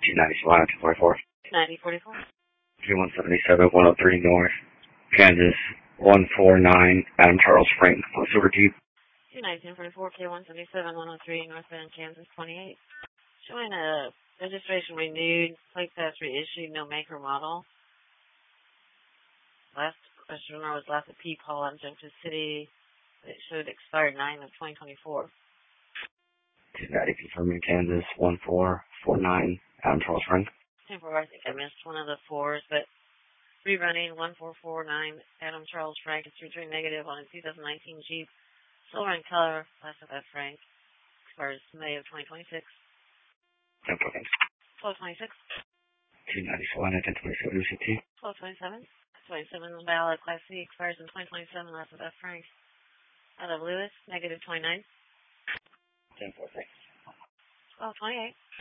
290 244. 9044. 3177 103 North, Kansas 149, Adam Charles Frank, Silver Jeep. 290 K177 103 North Bend, Kansas 28. Showing a registration renewed, plate pass reissued, no make or model. Last customer was last at Peepaw in Junction City. It showed expired 9 of 2024. 290 confirming Kansas 1449, Adam Charles Frank. 10-4, I think I missed one of the fours, but rerunning 1449 Adam Charles Frank is returning negative on a 2019 Jeep. Silver in color, last of that Frank. Expires May of 2026. 1226. 291 at 1027 UCT. 1227. 27 valid Class C expires in 2027. Last of that Frank. Out of Lewis, negative 29. 1046. 1228.